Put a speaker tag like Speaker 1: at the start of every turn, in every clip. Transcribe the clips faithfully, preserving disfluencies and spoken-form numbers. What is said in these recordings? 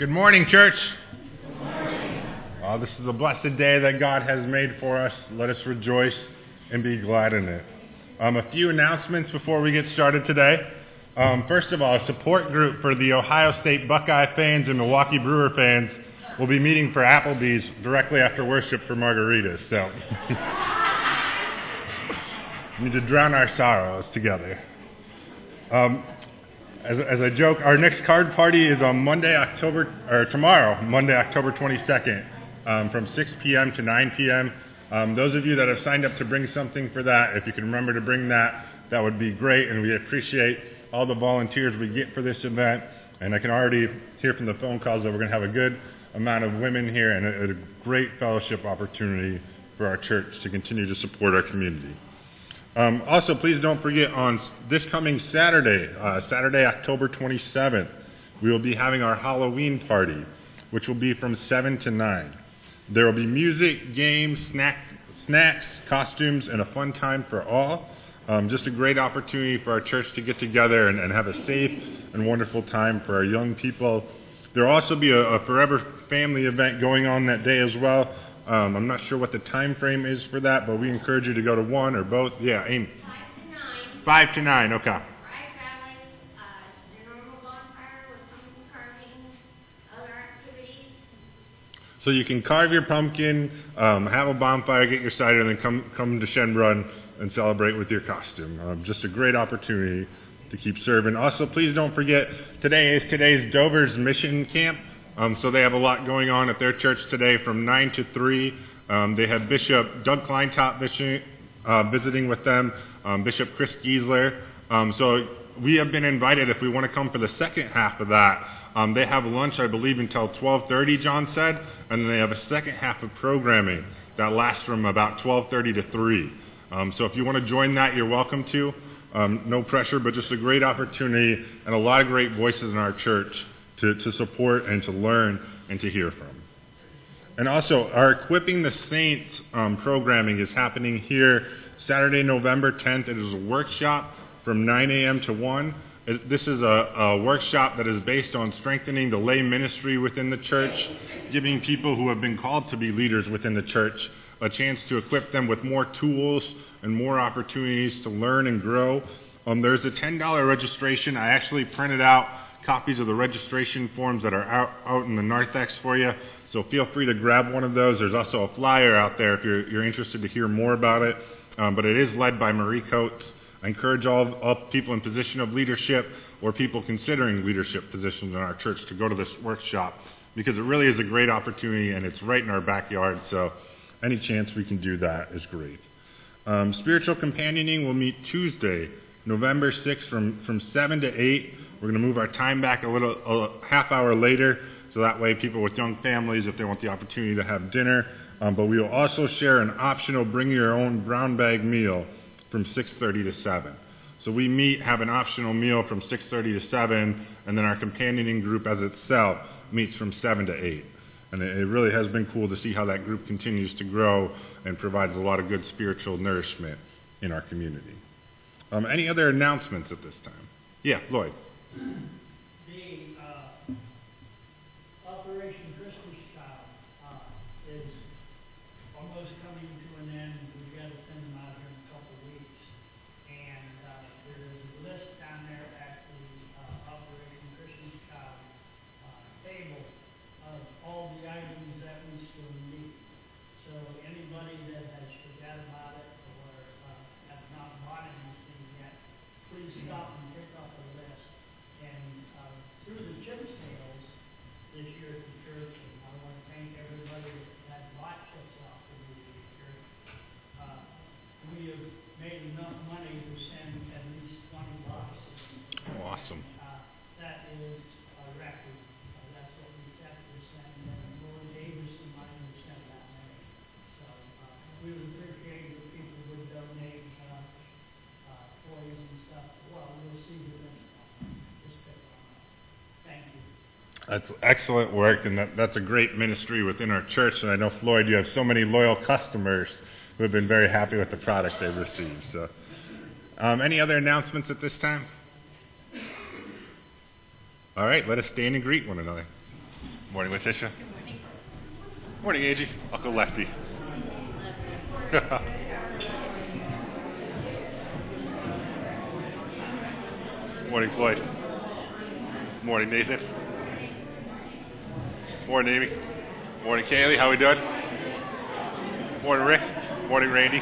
Speaker 1: Good morning, church. Good morning. Uh, this is a blessed day that God has made for us. Let us rejoice and be glad in it. Um, a few announcements before we get started today. Um, first of all, a support group for the Ohio State Buckeye fans and Milwaukee Brewer fans will be meeting for Applebee's directly after worship for margaritas. So we need to drown our sorrows together. Um, As, as a joke, our next card party is on Monday, October, or tomorrow, Monday, October twenty-second, um, from six p.m. to nine p.m. Um, those of you that have signed up to bring something for that, if you can remember to bring that, that would be great, and we appreciate all the volunteers we get for this event. And I can already hear from the phone calls that we're going to have a good amount of women here and a, a great fellowship opportunity for our church to continue to support our community. Um, also, please don't forget on this coming Saturday, uh, Saturday, October twenty-seventh, we will be having our Halloween party, which will be from seven to nine. There will be music, games, snack, snacks, costumes, and a fun time for all. Um, just a great opportunity for our church to get together and, and have a safe and wonderful time for our young people. There will also be a, a Forever Family event going on that day as well. Um, I'm not sure what the time frame is for that, but we encourage you to go to one or both. Yeah, Amy.
Speaker 2: Five to nine.
Speaker 1: Five to nine, okay.
Speaker 2: Right, family, uh, your normal bonfire with pumpkin carving, other activities.
Speaker 1: So you can carve your pumpkin, um, have a bonfire, get your cider, and then come come to Shenbrun and celebrate with your costume. Um, just a great opportunity to keep serving. Also, please don't forget, today is today's Dover's Mission Camp. Um, so they have a lot going on at their church today from nine to three. Um, they have Bishop Doug Kleintop visiting, uh, visiting with them, um, Bishop Chris Giesler. Um, so we have been invited if we want to come for the second half of that. Um, they have lunch, I believe, until twelve thirty, John said, and then they have a second half of programming that lasts from about twelve thirty to three. Um, so if you want to join that, you're welcome to. Um, no pressure, but just a great opportunity and a lot of great voices in our church To, to support and to learn and to hear from. And also, our Equipping the Saints um, programming is happening here Saturday, November tenth. It is a workshop from nine a.m. to one. It, this is a, a workshop that is based on strengthening the lay ministry within the church, giving people who have been called to be leaders within the church a chance to equip them with more tools and more opportunities to learn and grow. Um, there's a ten dollars registration. I actually printed out copies of the registration forms that are out, out in the narthex for you, so feel free to grab one of those. There's also a flyer out there if you're, you're interested to hear more about it, um, but it is led by Marie Coates. I encourage all, all people in position of leadership or people considering leadership positions in our church to go to this workshop because it really is a great opportunity and it's right in our backyard, so any chance we can do that is great. Um, spiritual companioning will meet Tuesday, November sixth from, from seven to eight. We're going to move our time back a little, a half hour later, so that way people with young families, if they want the opportunity to have dinner. Um, but we will also share an optional bring your own brown bag meal from six thirty to seven. So we meet, have an optional meal from six thirty to seven, and then our companioning group as itself meets from seven to eight. And it, it really has been cool to see how that group continues to grow and provides a lot of good spiritual nourishment in our community. Um, any other announcements at this time? Yeah, Lloyd.
Speaker 3: The uh, Operation Christmas Child uh, is almost coming to an end. We've got to send them out here in a couple of weeks. And uh, there is a list down there at the uh, Operation Christmas Child uh, table of all the items that we still need. So anybody that has forgot about it or uh, has not bought anything yet, please stop and pick up a list. And uh, through the chip sales this year at the church, and I want to thank everybody that bought chips off of me this year. Uh, we have made enough money to send at least twenty bucks.
Speaker 1: Oh, awesome.
Speaker 3: Uh, that is a record. Uh, that's what we set to send, and the Lord gave us the money to send that many. So uh, we would appreciate if people would donate uh, uh, toys and stuff. Well, we'll see the next one. Thank you.
Speaker 1: That's excellent work, and that, that's a great ministry within our church. And I know, Floyd, you have so many loyal customers who have been very happy with the product they've received. So, um, any other announcements at this time? All right, let us stand and greet one another. Morning, Letitia. Morning, Angie. I'll go lefty. Morning, Floyd. Morning, Nathan. Morning, Amy. Morning, Kaylee. How we doing? Morning, Rick. Morning, Randy.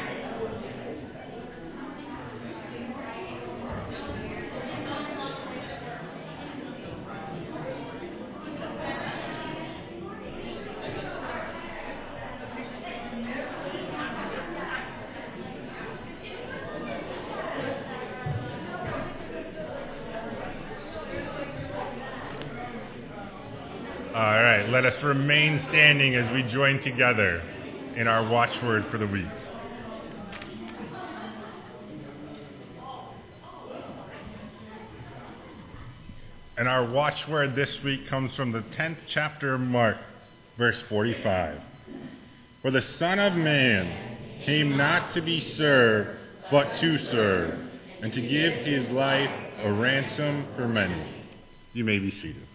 Speaker 1: All right, let us remain standing as we join together in our watchword for the week. And our watchword this week comes from the tenth chapter of Mark, verse forty-five. For the Son of Man came not to be served, but to serve, and to give his life a ransom for many. You may be seated.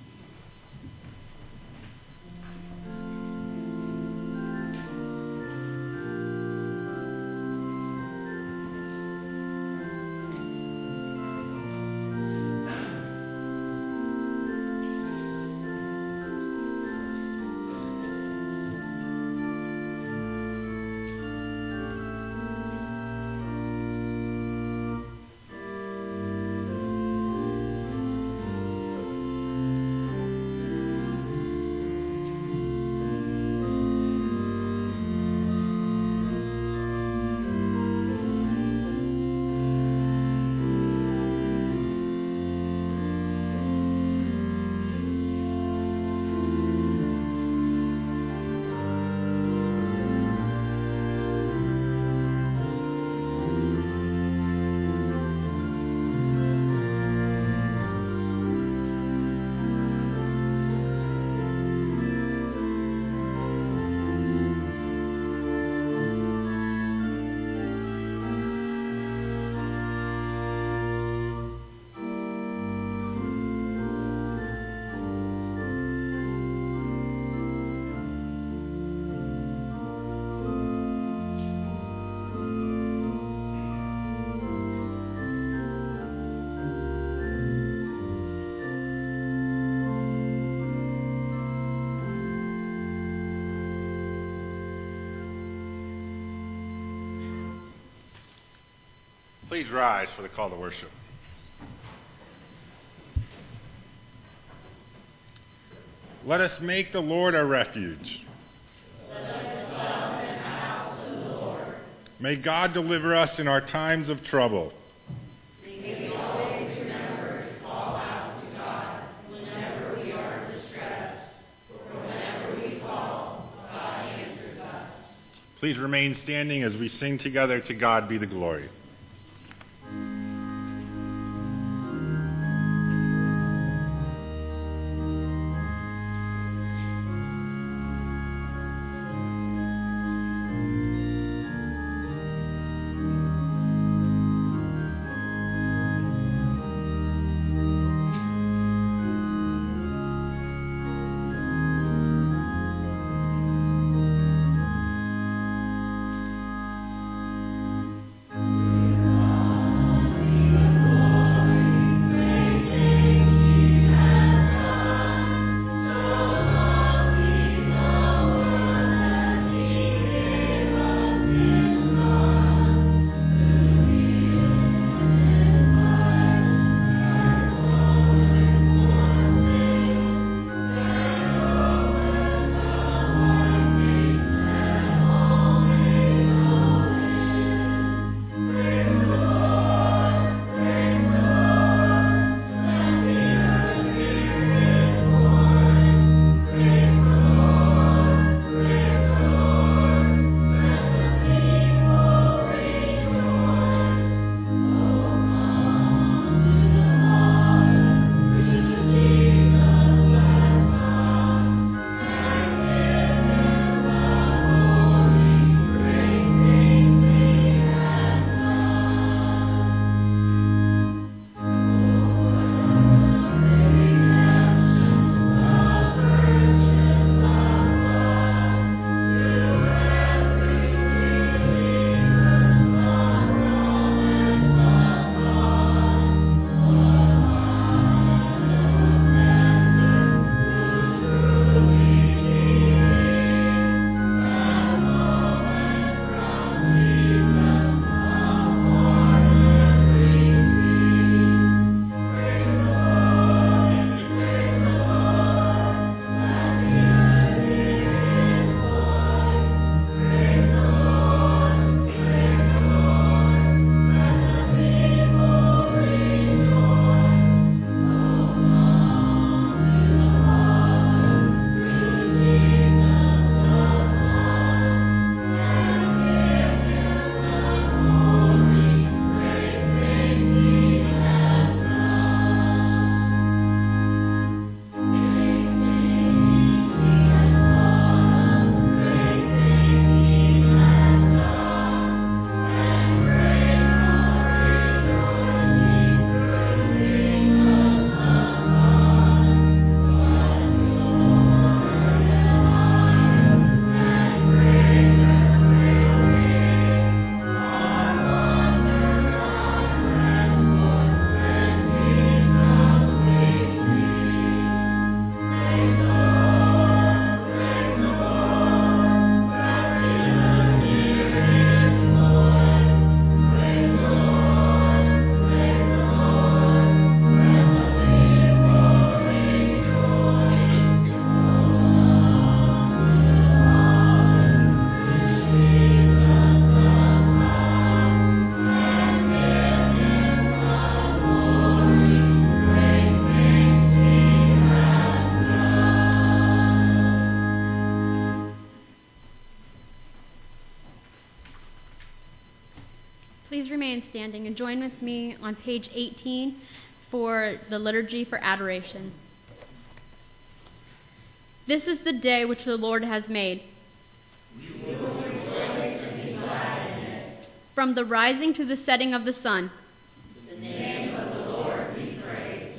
Speaker 1: Please rise for the call to worship. Let us make the Lord our refuge.
Speaker 4: Let us dwell in the house of the Lord.
Speaker 1: May God deliver us in our times of trouble.
Speaker 4: May we always remember to call out to God whenever we are in distress, for whenever we call, God answers us.
Speaker 1: Please remain standing as we sing together, "To God be the glory."
Speaker 5: please remain standing and join with me on page eighteen for the Liturgy for Adoration. This is the day which the Lord has made.
Speaker 4: We will rejoice and be glad in it.
Speaker 5: From the rising to the setting of the sun.
Speaker 4: The name of the Lord be praised.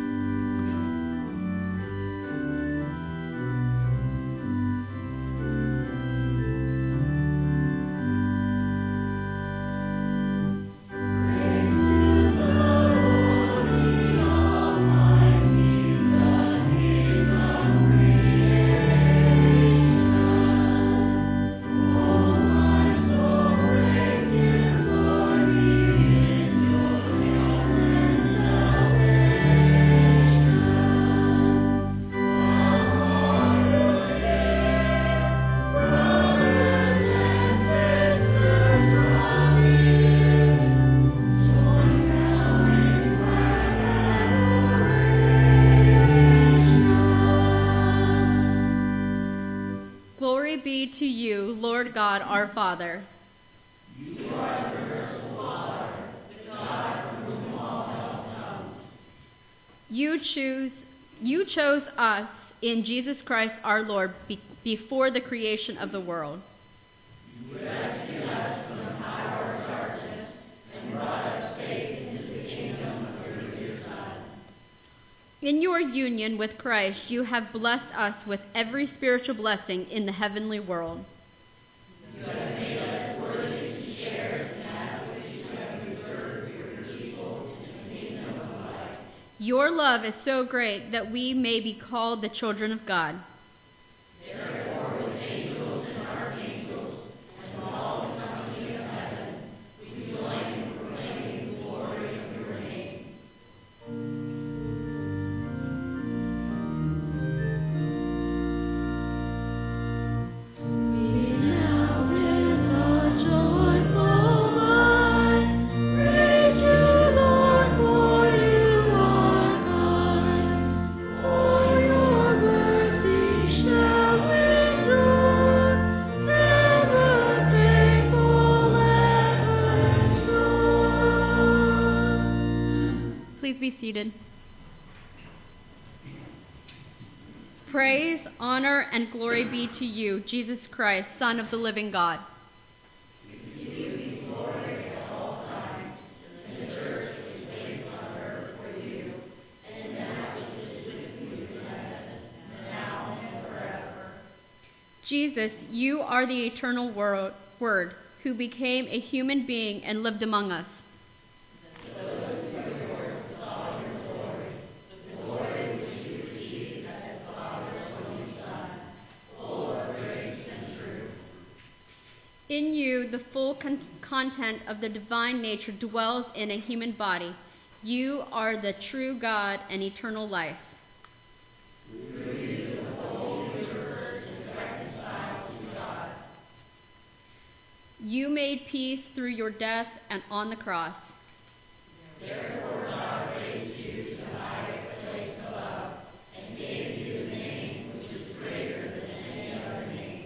Speaker 5: To you, Lord God, our Father.
Speaker 4: You are the merciful Father, the God from whom all help comes.
Speaker 5: You choose, you chose us in Jesus Christ our Lord be, before the creation of the world.
Speaker 4: You rescued us from the power of darkness and brought us safe into the kingdom of your dear Son.
Speaker 5: In your union with Christ, you have blessed us with every spiritual blessing in the heavenly world.
Speaker 4: You have made us worthy to share in that which you have reserved for your people in the kingdom of light.
Speaker 5: Your love is so great that we may be called the children of God.
Speaker 4: Therefore, with angels and archangels and all the company of heaven, we join in proclaiming the glory of your name.
Speaker 5: Please be seated. Praise, honor, and glory be to you, Jesus Christ, Son of the living God.
Speaker 4: We give you glory at all times, in the church which waits on earth for you, and in that which is with you in heaven, now and forever.
Speaker 5: Jesus, you are the eternal word, word who became a human being and lived among us. In you, the full con- content of the divine nature dwells in a human body. You are the true God and eternal life.
Speaker 4: Through you, the whole universe is reconciled to God.
Speaker 5: You made peace through your death and on the cross.
Speaker 4: Therefore, God raised you to the highest place above and gave you the name which is greater than any other name.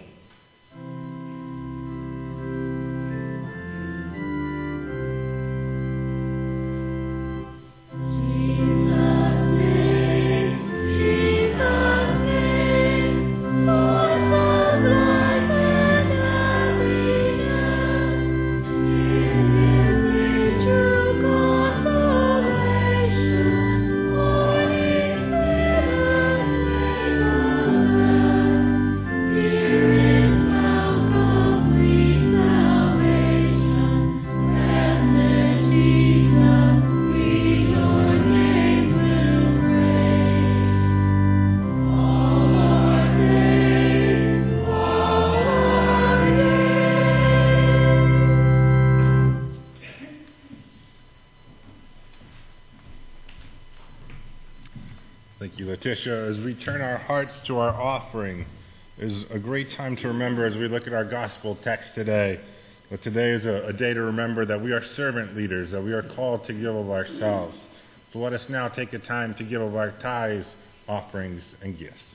Speaker 1: Thank you, Letitia. As we turn our hearts to our offering, is a great time to remember as we look at our gospel text today, that today is a, a day to remember that we are servant leaders, that we are called to give of ourselves. So let us now take a time to give of our tithes, offerings, and gifts.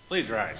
Speaker 1: Please rise.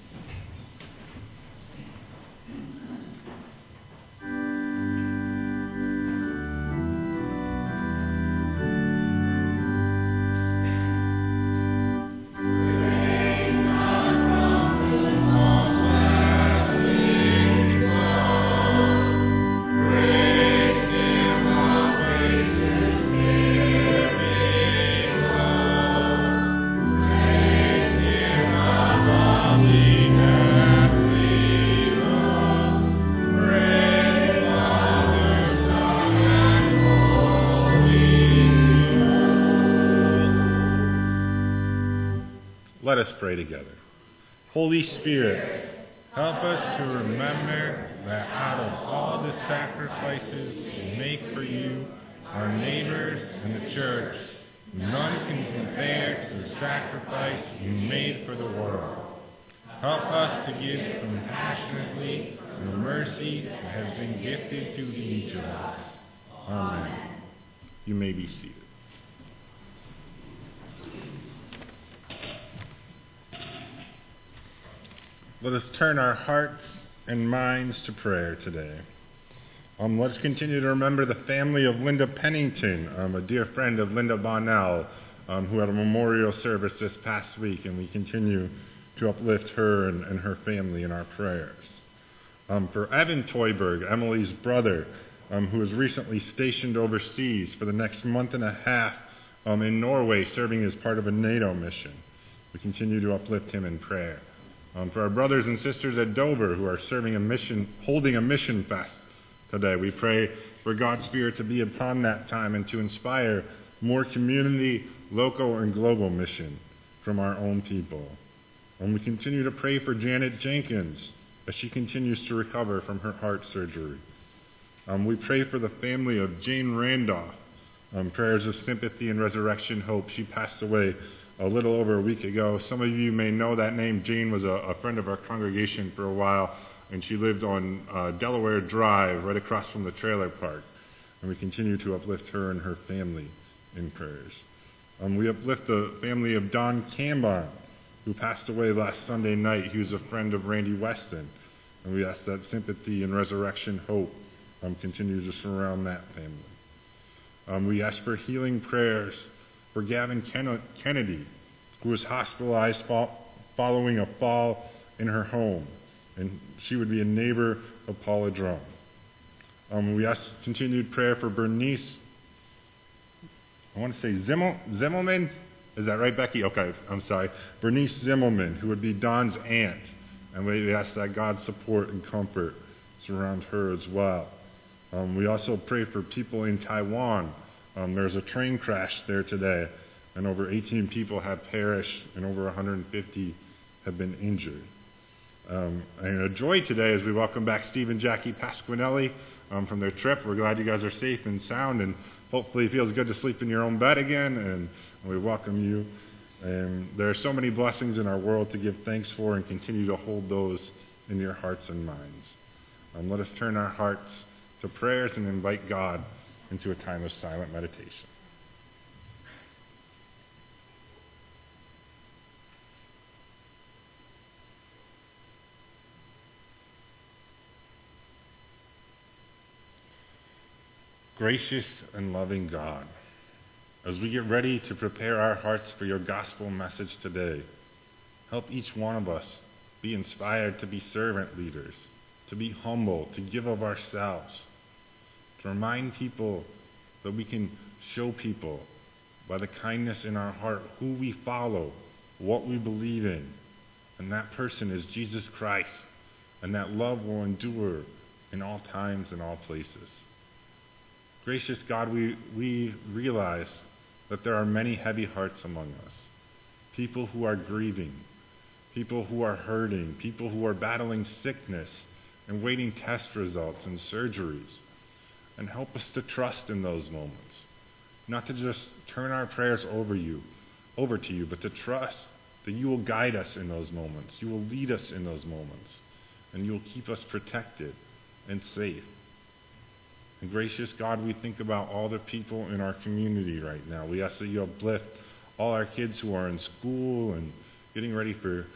Speaker 1: Let us pray together. Holy Spirit, help us to remember that out of all the sacrifices we make for you, our neighbors, and the church, none can compare to the sacrifice you made for the world. Help us to give compassionately the mercy that has been gifted to each of us. Amen. You may be seated. Let us turn our hearts and minds to prayer today. Um, let's continue to remember the family of Linda Pennington, um, a dear friend of Linda Bonnell, um, who had a memorial service this past week, and we continue to uplift her and, and her family in our prayers. Um, for Evan Toiberg, Emily's brother, um, who was recently stationed overseas for the next month and a half um, in Norway, serving as part of a NATO mission. We continue to uplift him in prayer. Um, for our brothers and sisters at Dover who are serving a mission, holding a mission fest today, we pray for God's Spirit to be upon that time and to inspire more community, local, and global mission from our own people. And we continue to pray for Janet Jenkins as she continues to recover from her heart surgery. Um, we pray for the family of Jane Randolph, um, prayers of sympathy and resurrection hope. She passed away a little over a week ago. Some of you may know that name. Jane was a, a friend of our congregation for a while, and she lived on uh, Delaware Drive, right across from the trailer park. And we continue to uplift her and her family in prayers. Um, we uplift the family of Don Cambon, who passed away last Sunday night. He was a friend of Randy Weston, and we ask that sympathy and resurrection hope um, continue to surround that family. Um, we ask for healing prayers for Gavin Ken- Kennedy, who was hospitalized fo- following a fall in her home, and she would be a neighbor of Paula Drum. Um, we ask continued prayer for Bernice, I want to say Zimmel- Zimmelman, is that right, Becky? Okay, I'm sorry. Bernice Zimmelman, who would be Don's aunt, and we ask that God's support and comfort surround her as well. Um, we also pray for people in Taiwan. Um, there's a train crash there today, and over eighteen people have perished, and over one hundred fifty have been injured. Um, and a joy today as we welcome back Steve and Jackie Pasquinelli um, from their trip. We're glad you guys are safe and sound, and hopefully it feels good to sleep in your own bed again, and we welcome you. And there are so many blessings in our world to give thanks for, and continue to hold those in your hearts and minds. Um, let us turn our hearts to prayers and invite God into a time of silent meditation. Gracious and loving God, as we get ready to prepare our hearts for your gospel message today, help each one of us be inspired to be servant leaders, to be humble, to give of ourselves, to remind people that we can show people by the kindness in our heart who we follow, what we believe in, and that person is Jesus Christ, and that love will endure in all times and all places. Gracious God, we, we realize that there are many heavy hearts among us, people who are grieving, people who are hurting, people who are battling sickness and waiting test results and surgeries. And help us to trust in those moments, not to just turn our prayers over you, over to you, but to trust that you will guide us in those moments. You will lead us in those moments, and you will keep us protected and safe. And gracious God, we think about all the people in our community right now. We ask that you uplift all our kids who are in school and getting ready for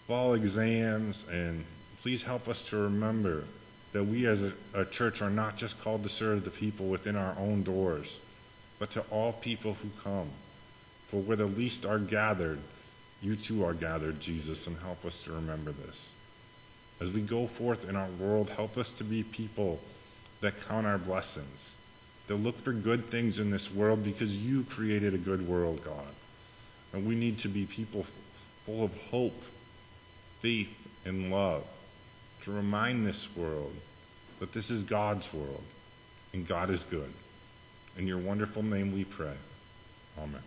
Speaker 1: fall exams, and please help us to remember that we as a, a church are not just called to serve the people within our own doors, but to all people who come. For where the least are gathered, you too are gathered, Jesus, and help us to remember this. As we go forth in our world, help us to be people that count our blessings, that look for good things in this world because you created a good world, God. And we need to be people full of hope, faith, and love to remind this world that this is God's world and God is good. In your wonderful name we pray. Amen.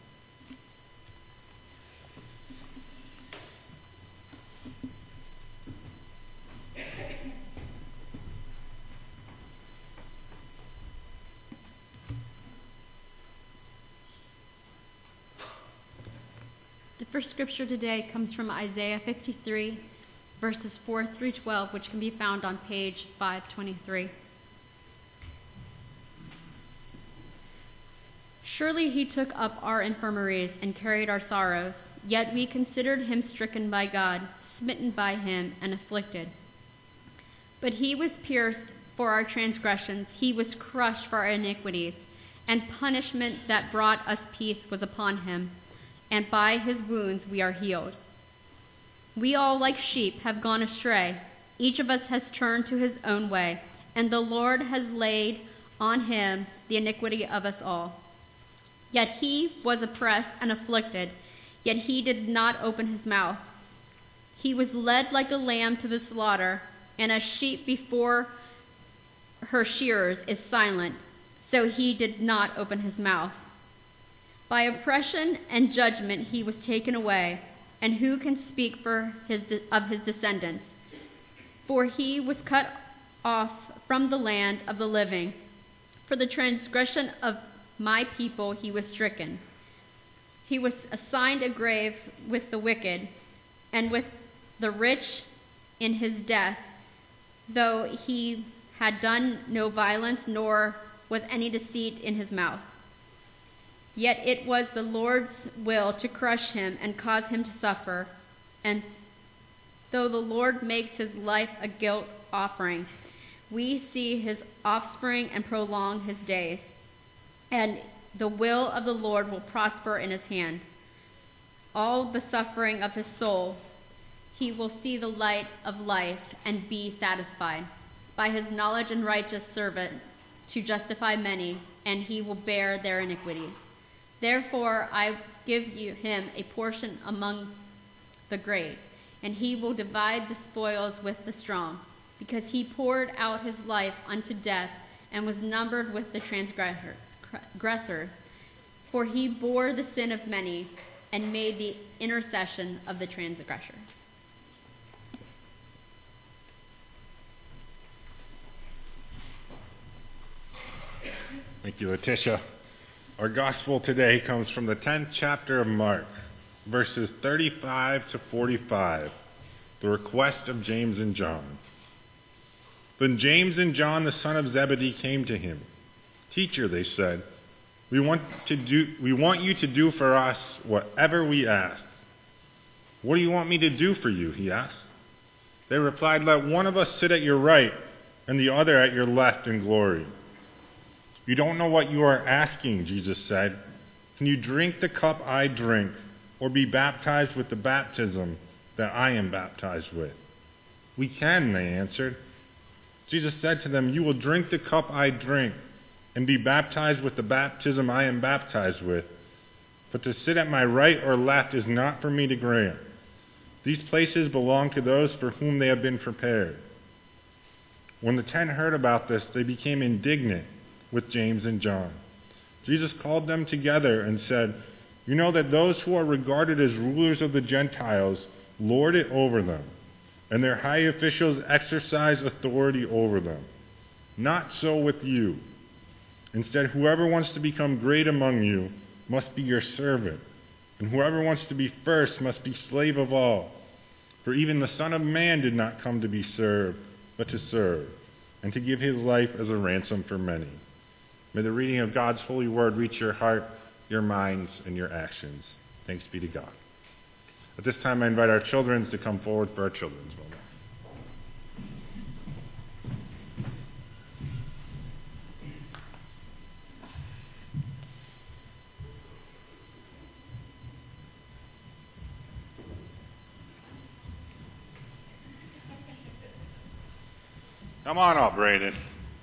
Speaker 5: The first scripture today comes from Isaiah fifty-three, verses four through twelve, which can be found on page five twenty-three. Surely he took up our infirmaries and carried our sorrows, yet we considered him stricken by God, smitten by him, and afflicted. But he was pierced for our transgressions, he was crushed for our iniquities, and punishment that brought us peace was upon him, and by his wounds we are healed. We all, like sheep, have gone astray. Each of us has turned to his own way, and the Lord has laid on him the iniquity of us all. Yet he was oppressed and afflicted, yet he did not open his mouth. He was led like a lamb to the slaughter, and as sheep before her shearers is silent, so he did not open his mouth. By oppression and judgment he was taken away, and who can speak for his of his descendants? For he was cut off from the land of the living. For the transgression of my people he was stricken. He was assigned a grave with the wicked, and with the rich in his death, though he had done no violence, nor was any deceit in his mouth. Yet it was the Lord's will to crush him and cause him to suffer. And though the Lord makes his life a guilt offering, we see his offspring and prolong his days. And the will of the Lord will prosper in his hand. All the suffering of his soul, he will see the light of life and be satisfied. By his knowledge and righteous servant to justify many, and he will bear their iniquities. Therefore I give you him a portion among the great, and he will divide the spoils with the strong, because he poured out his life unto death and was numbered with the transgressors. For he bore the sin of many and made the intercession of the transgressors.
Speaker 1: Thank you, Letitia. Our gospel today comes from the tenth chapter of Mark, verses thirty-five to forty-five, the request of James and John. Then James and John, the son of Zebedee, came to him. Teacher, they said, we want to do we want you to do for us whatever we ask. What do you want me to do for you? He asked. They replied, let one of us sit at your right and the other at your left in glory. You don't know what you are asking, Jesus said. Can you drink the cup I drink, or be baptized with the baptism that I am baptized with? We can, they answered. Jesus said to them, you will drink the cup I drink, and be baptized with the baptism I am baptized with. But to sit at my right or left is not for me to grant. These places belong to those for whom they have been prepared. When the ten heard about this, they became indignant with James and John. Jesus called them together and said, you know that those who are regarded as rulers of the Gentiles lord it over them, and their high officials exercise authority over them. Not so with you. Instead, whoever wants to become great among you must be your servant, and whoever wants to be first must be slave of all. For even the Son of Man did not come to be served, but to serve, and to give his life as a ransom for many. May the reading of God's holy word reach your heart, your minds, and your actions. Thanks be to God. At this time, I invite our children to come forward for our children's moment. Come on up, Brayden.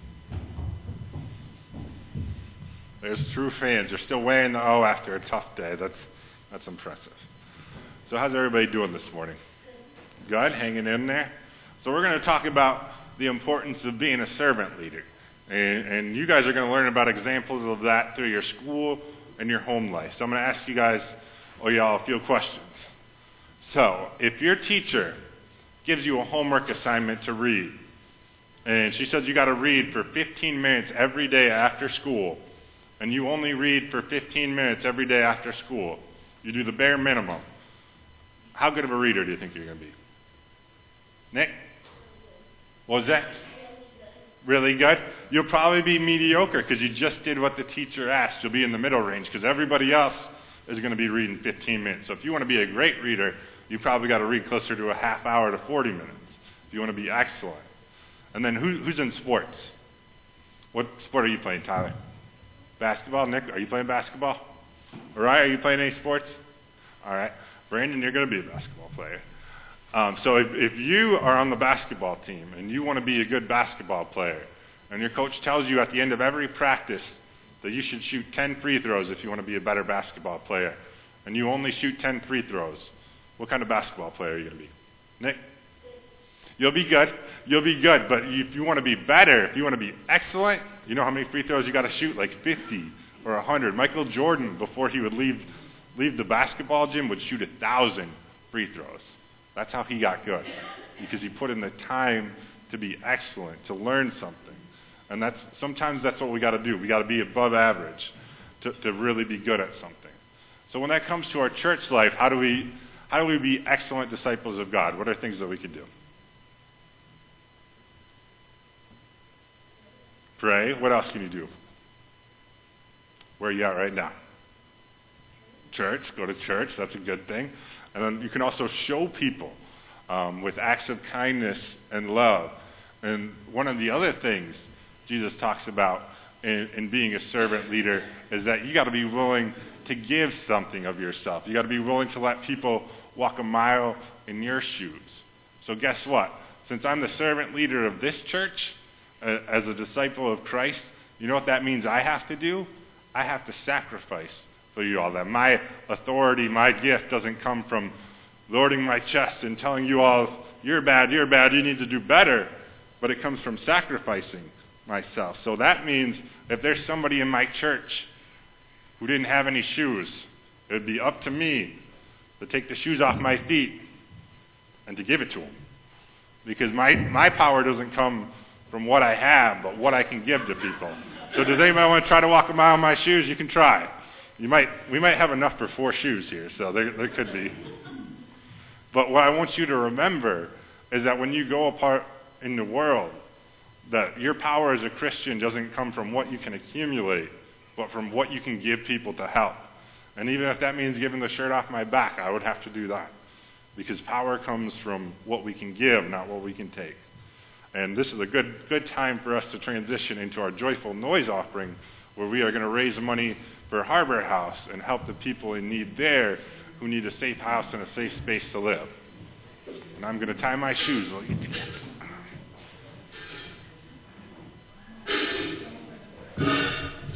Speaker 1: There's true fans. They're still weighing the O after a tough day. That's that's impressive. So how's everybody doing this morning? Good? Hanging in there? So we're going to talk about the importance of being a servant leader. And, and you guys are going to learn about examples of that through your school and your home life. So I'm going to ask you guys, or y'all, a few questions. So if your teacher gives you a homework assignment to read, and she says you got to read for fifteen minutes every day after school, and you only read for fifteen minutes every day after school, you do the bare minimum, how good of a reader do you think you're going to be? Nick? What was that? Really good? You'll probably be mediocre because you just did what the teacher asked. You'll be in the middle range because everybody else is going to be reading fifteen minutes. So if you want to be a great reader, you probably got to read closer to a half hour to forty minutes if you want to be excellent. And then who, who's in sports? What sport are you playing, Tyler? Basketball? Nick, are you playing basketball? Mariah, are you playing any sports? All right. Brandon, you're going to be a basketball player. Um, so if, if you are on the basketball team and you want to be a good basketball player, and your coach tells you at the end of every practice that you should shoot ten free throws if you want to be a better basketball player, and you only shoot ten free throws, what kind of basketball player are you going to be? Nick? You'll be good. You'll be good. But if you want to be better, if you want to be excellent, you know how many free throws you got to shoot? Like fifty or one hundred. Michael Jordan, before he would leave leave the basketball gym, would shoot one thousand free throws. That's how he got good, because he put in the time to be excellent, to learn something. And that's sometimes that's what we got to do. We got to be above average to, to really be good at something. So when that comes to our church life, how do we how do we be excellent disciples of God? What are things that we could do? Pray. What else can you do? Where are you at right now? Church. Go to church. That's a good thing. And then you can also show people um, with acts of kindness and love. And one of the other things Jesus talks about in, in being a servant leader is that you got to be willing to give something of yourself. You got to be willing to let people walk a mile in your shoes. So guess what? Since I'm the servant leader of this church, as a disciple of Christ, you know what that means I have to do? I have to sacrifice for you all. That my authority, my gift doesn't come from lording my chest and telling you all, you're bad, you're bad, you need to do better. But it comes from sacrificing myself. So that means if there's somebody in my church who didn't have any shoes, it would be up to me to take the shoes off my feet and to give it to them. Because my, my power doesn't come from what I have, but what I can give to people. So does anybody want to try to walk a mile in my shoes? You can try. You might. We might have enough for four shoes here, so there, there could be. But what I want you to remember is that when you go apart in the world, that your power as a Christian doesn't come from what you can accumulate, but from what you can give people to help. And even if that means giving the shirt off my back, I would have to do that. Because power comes from what we can give, not what we can take. And this is a good good time for us to transition into our Joyful Noise offering, where we are going to raise money for Harbor House and help the people in need there who need a safe house and a safe space to live. And I'm going to tie my shoes while you do that.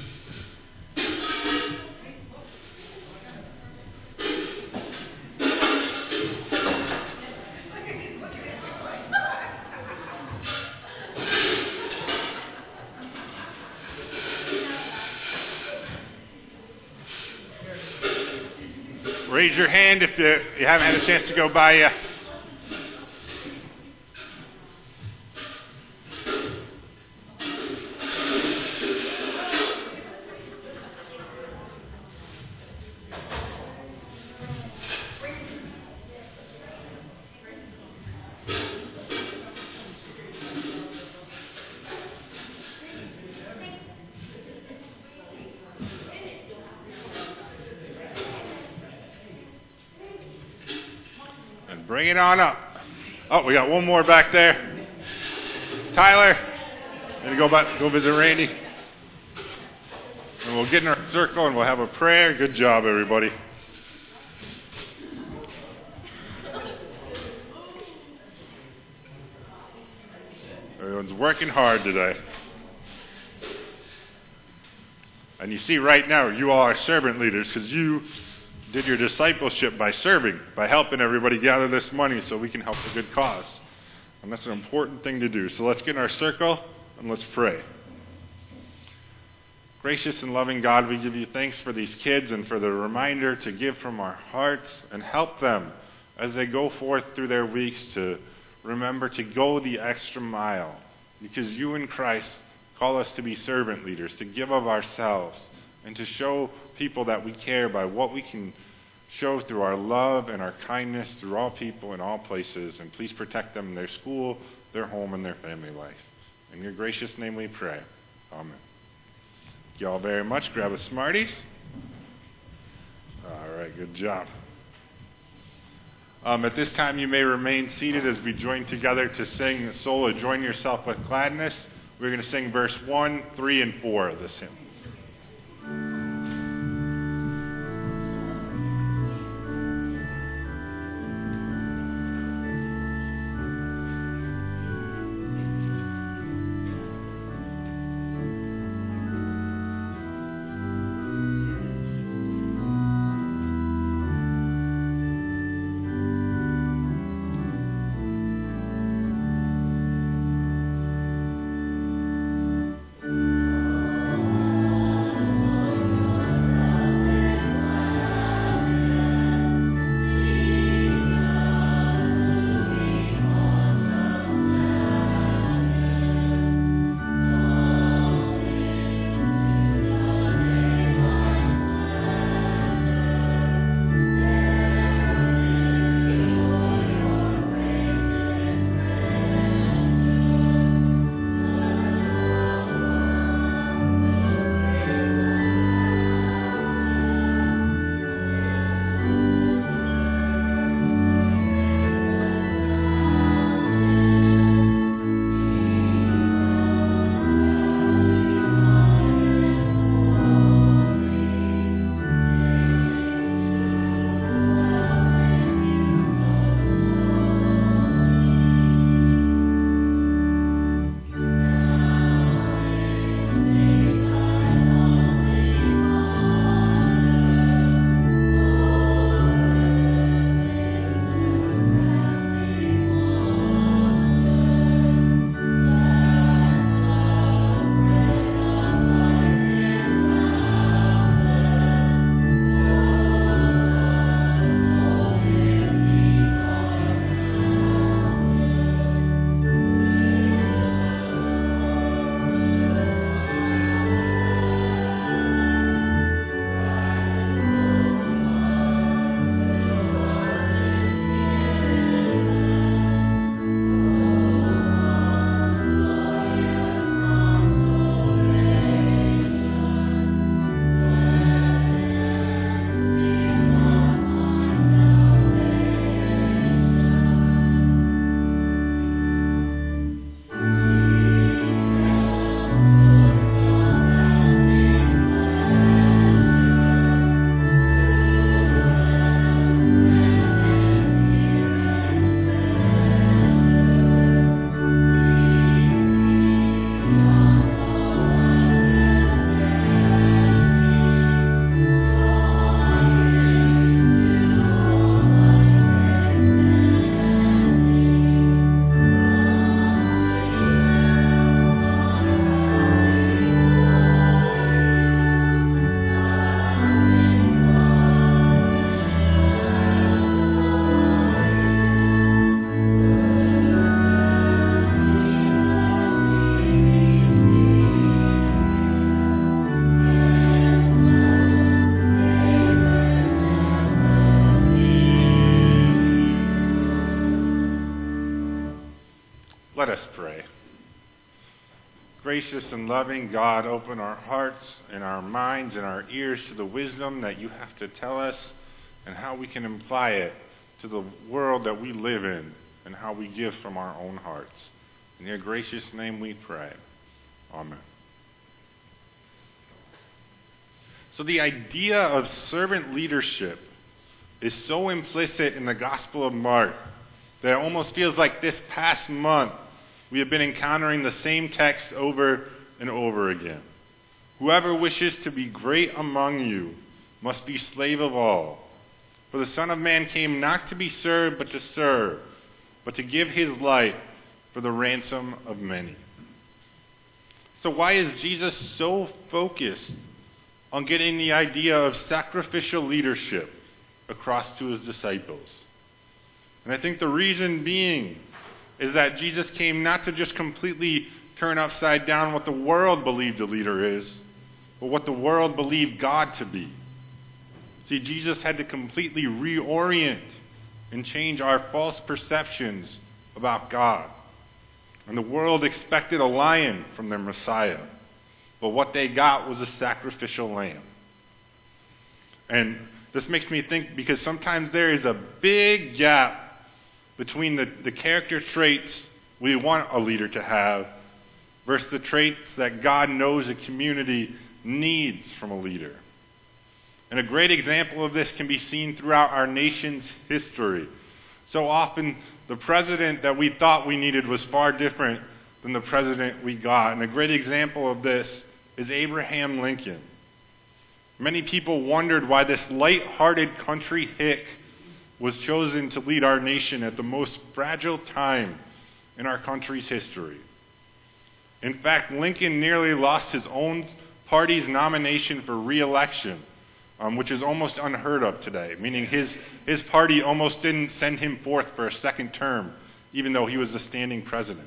Speaker 1: Raise your hand if you, you haven't had a chance to go by yet. Bring it on up. Oh, we got one more back there. Tyler, gonna go back, go visit Randy. And we'll get in our circle and we'll have a prayer. Good job, everybody. Everyone's working hard today. And you see right now, you all are servant leaders because you did your discipleship by serving, by helping everybody gather this money so we can help a good cause. And that's an important thing to do. So let's get in our circle and let's pray. Gracious and loving God, we give you thanks for these kids and for the reminder to give from our hearts and help them as they go forth through their weeks to remember to go the extra mile, because you in Christ call us to be servant leaders, to give of ourselves, and to show people that we care by what we can show through our love and our kindness through all people in all places. And please protect them in their school, their home, and their family life. In your gracious name we pray. Amen. Thank you all very much. Grab a Smarties. All right, good job. Um, at this time, you may remain seated as we join together to sing the solo, Join Yourself with Gladness. We're going to sing verse one, three, and four of this hymn. Let us pray. Gracious and loving God, open our hearts and our minds and our ears to the wisdom that you have to tell us and how we can apply it to the world that we live in and how we give from our own hearts. In your gracious name we pray. Amen. So the idea of servant leadership is so implicit in the Gospel of Mark that it almost feels like this past month we have been encountering the same text over and over again. Whoever wishes to be great among you must be slave of all. For the Son of Man came not to be served, but to serve, but to give his life for the ransom of many. So why is Jesus so focused on getting the idea of sacrificial leadership across to his disciples? And I think the reason being is that Jesus came not to just completely turn upside down what the world believed a leader is, but what the world believed God to be. See, Jesus had to completely reorient and change our false perceptions about God. And the world expected a lion from their Messiah, but what they got was a sacrificial lamb. And this makes me think, because sometimes there is a big gap between the, the character traits we want a leader to have versus the traits that God knows a community needs from a leader. And a great example of this can be seen throughout our nation's history. So often, the president that we thought we needed was far different than the president we got. And a great example of this is Abraham Lincoln. Many people wondered why this light-hearted country hick was chosen to lead our nation at the most fragile time in our country's history. In fact, Lincoln nearly lost his own party's nomination for re-election, um, which is almost unheard of today, meaning his, his party almost didn't send him forth for a second term, even though he was the standing president.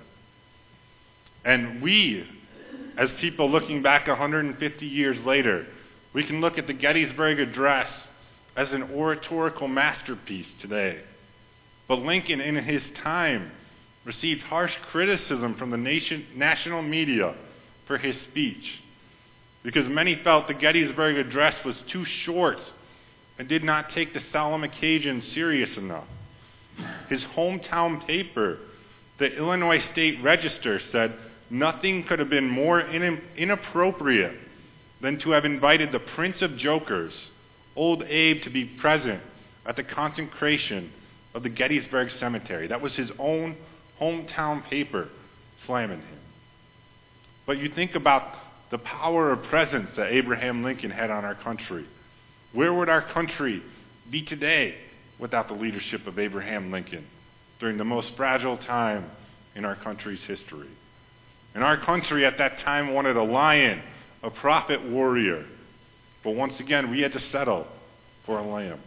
Speaker 1: And we, as people looking back one hundred fifty years later, we can look at the Gettysburg Address as an oratorical masterpiece today. But Lincoln, in his time, received harsh criticism from the nation, national media for his speech, because many felt the Gettysburg Address was too short and did not take the solemn occasion serious enough. His hometown paper, the Illinois State Register, said nothing could have been more in- inappropriate than to have invited the Prince of Jokers, Old Abe, to be present at the consecration of the Gettysburg Cemetery. That was his own hometown paper slamming him. But you think about the power of presence that Abraham Lincoln had on our country. Where would our country be today without the leadership of Abraham Lincoln during the most fragile time in our country's history? And our country at that time wanted a lion, a prophet warrior. But once again, we had to settle for a lamb.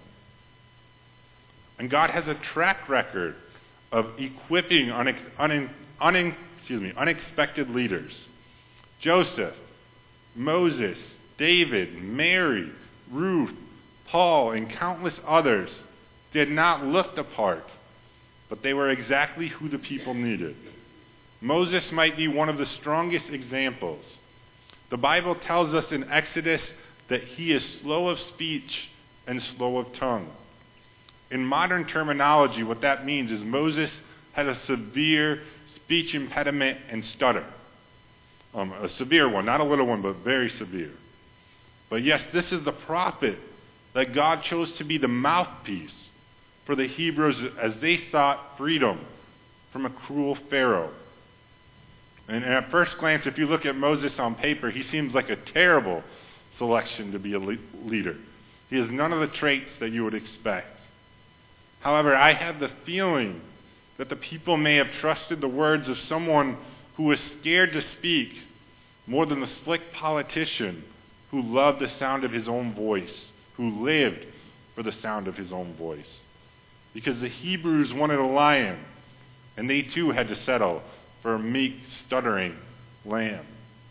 Speaker 1: And God has a track record of equipping unex, un, un, excuse me, unexpected leaders. Joseph, Moses, David, Mary, Ruth, Paul, and countless others did not look the part, but they were exactly who the people needed. Moses might be one of the strongest examples. The Bible tells us in Exodus that he is slow of speech and slow of tongue. In modern terminology, what that means is Moses had a severe speech impediment and stutter. Um, a severe one, not a little one, but very severe. But yes, this is the prophet that God chose to be the mouthpiece for the Hebrews as they sought freedom from a cruel Pharaoh. And at first glance, if you look at Moses on paper, he seems like a terrible selection to be a leader. He has none of the traits that you would expect. However, I have the feeling that the people may have trusted the words of someone who was scared to speak more than the slick politician who loved the sound of his own voice, who lived for the sound of his own voice. Because the Hebrews wanted a lion, and they too had to settle for a meek, stuttering lamb.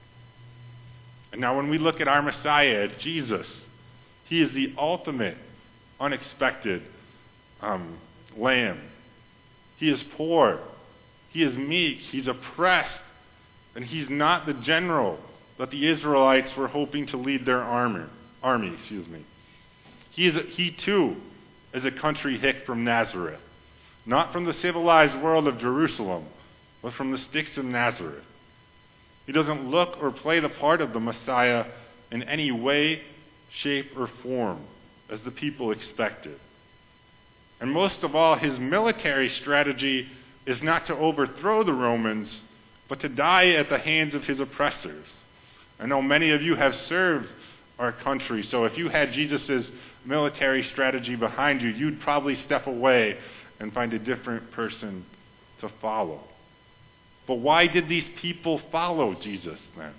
Speaker 1: And now when we look at our Messiah, at Jesus, he is the ultimate unexpected um, lamb. He is poor. He is meek. He's oppressed. And he's not the general that the Israelites were hoping to lead their army. army excuse me. He, is, he too as a country hick from Nazareth, not from the civilized world of Jerusalem, but from the sticks of Nazareth. He doesn't look or play the part of the Messiah in any way, shape, or form as the people expected. And most of all, his military strategy is not to overthrow the Romans, but to die at the hands of his oppressors. I know many of you have served our country, so if you had Jesus' military strategy behind you, you'd probably step away and find a different person to follow. But why did these people follow Jesus then?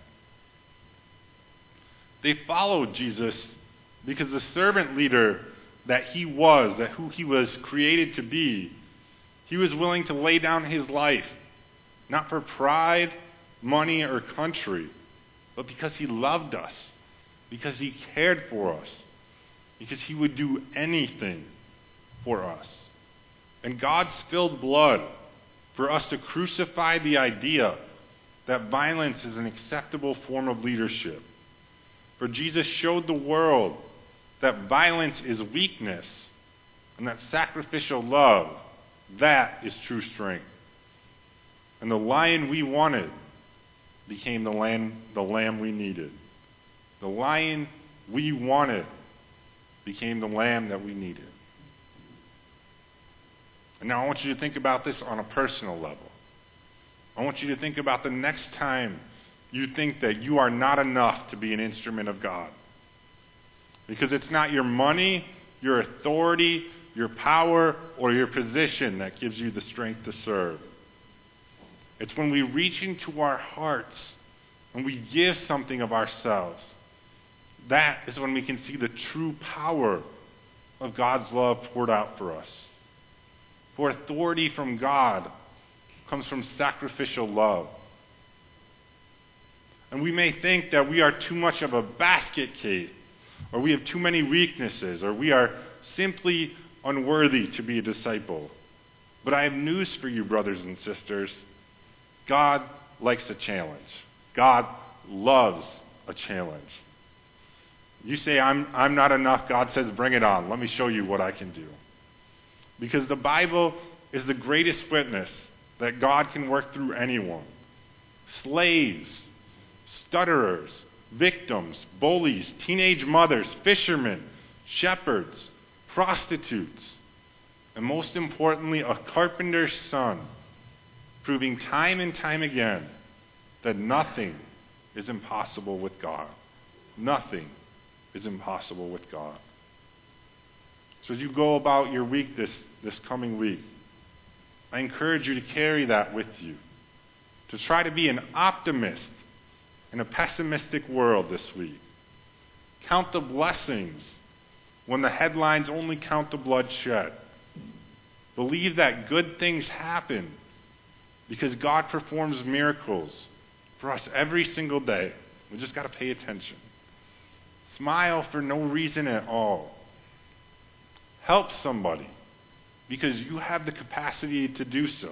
Speaker 1: They followed Jesus because the servant leader that he was, that who he was created to be, he was willing to lay down his life, not for pride, money, or country, but because he loved us, because he cared for us, because he would do anything for us. And God spilled blood for us to crucify the idea that violence is an acceptable form of leadership. For Jesus showed the world that violence is weakness and that sacrificial love, that is true strength. And the lion we wanted became the lamb, the lamb we needed. The lion we wanted became the lamb that we needed. And now I want you to think about this on a personal level. I want you to think about the next time you think that you are not enough to be an instrument of God. Because it's not your money, your authority, your power, or your position that gives you the strength to serve. It's when we reach into our hearts and we give something of ourselves. That is when we can see the true power of God's love poured out for us. For authority from God comes from sacrificial love. And we may think that we are too much of a basket case, or we have too many weaknesses, or we are simply unworthy to be a disciple. But I have news for you, brothers and sisters. God likes a challenge. God loves a challenge. You say, I'm, I'm not enough. God says, bring it on. Let me show you what I can do. Because the Bible is the greatest witness that God can work through anyone. Slaves, stutterers, victims, bullies, teenage mothers, fishermen, shepherds, prostitutes, and most importantly, a carpenter's son, proving time and time again that nothing is impossible with God. Nothing is impossible with God. So as you go about your week this, this coming week, I encourage you to carry that with you, to try to be an optimist in a pessimistic world this week. Count the blessings when the headlines only count the bloodshed. Believe that good things happen because God performs miracles for us every single day. We just got to pay attention. Smile for no reason at all. Help somebody because you have the capacity to do so.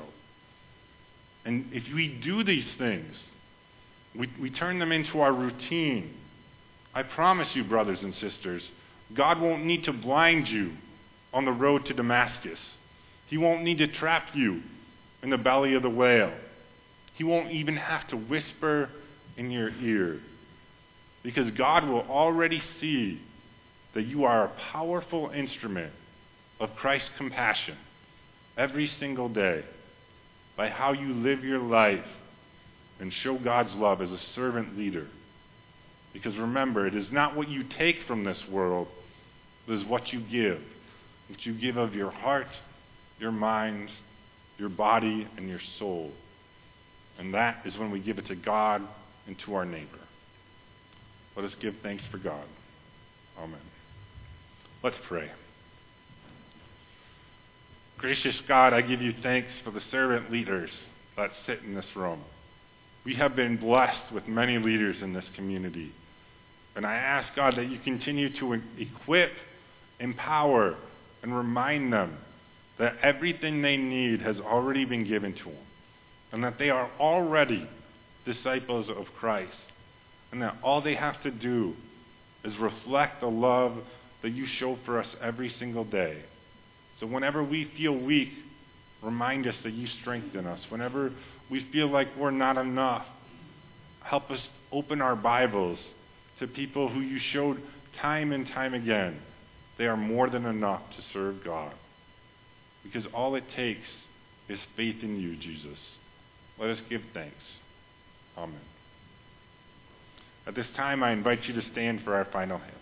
Speaker 1: And if we do these things, we, we turn them into our routine. I promise you, brothers and sisters, God won't need to blind you on the road to Damascus. He won't need to trap you in the belly of the whale. He won't even have to whisper in your ear. Because God will already see that you are a powerful instrument of Christ's compassion every single day by how you live your life and show God's love as a servant leader. Because remember, it is not what you take from this world, it is what you give. What you give of your heart, your mind, your body, and your soul. And that is when we give it to God and to our neighbor. Let us give thanks for God. Amen. Let's pray. Gracious God, I give you thanks for the servant leaders that sit in this room. We have been blessed with many leaders in this community. And I ask, God, that you continue to equip, empower, and remind them that everything they need has already been given to them. And that they are already disciples of Christ. And that all they have to do is reflect the love that you show for us every single day So whenever we feel weak, remind us that you strengthen us. Whenever we feel like we're not enough, help us open our Bibles to people who you showed time and time again they are more than enough to serve God. Because all it takes is faith in you, Jesus. Let us give thanks. Amen. At this time, I invite you to stand for our final hymn.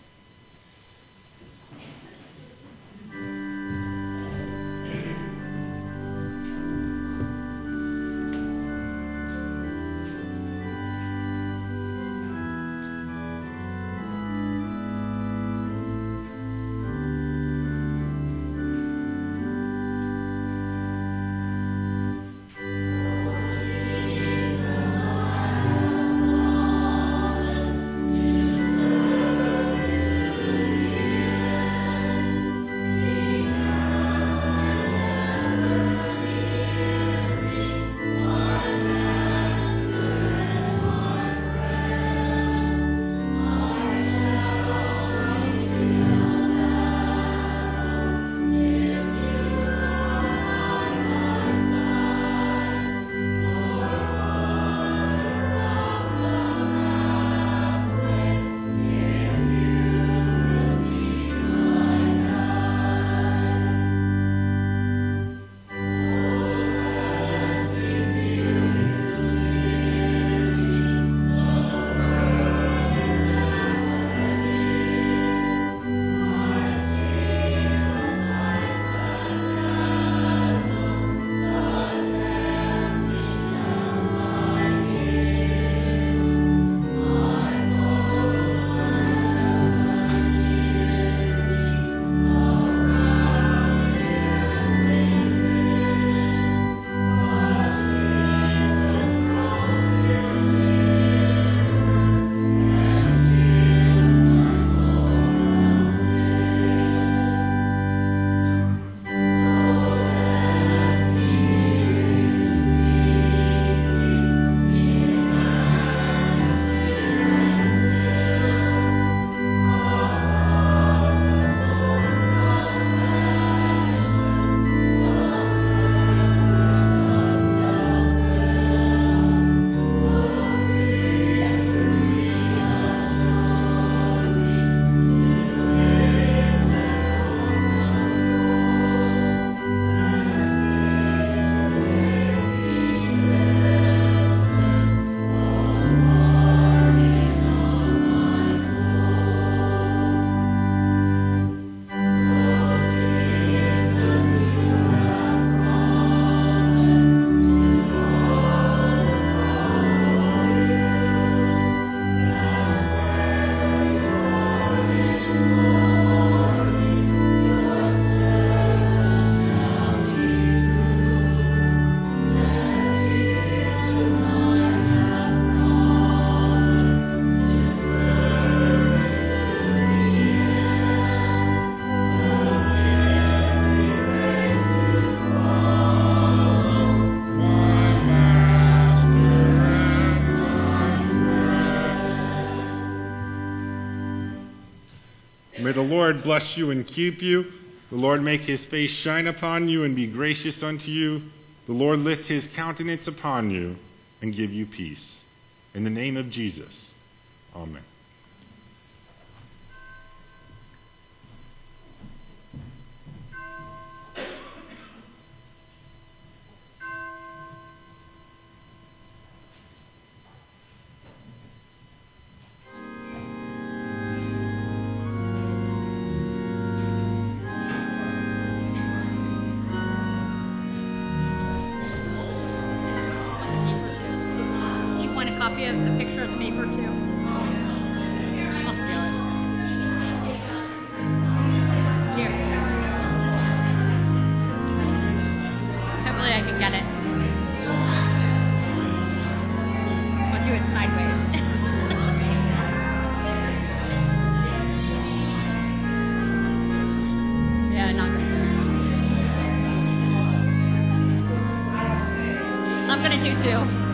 Speaker 1: May the Lord bless you and keep you. The Lord make his face shine upon you and be gracious unto you. The Lord lift his countenance upon you and give you peace. In the name of Jesus, amen.
Speaker 5: Copy of the picture of the paper too. I'll steal it. Here. Hopefully I can get it. I'll do it sideways. Yeah, not good. I'm gonna do two.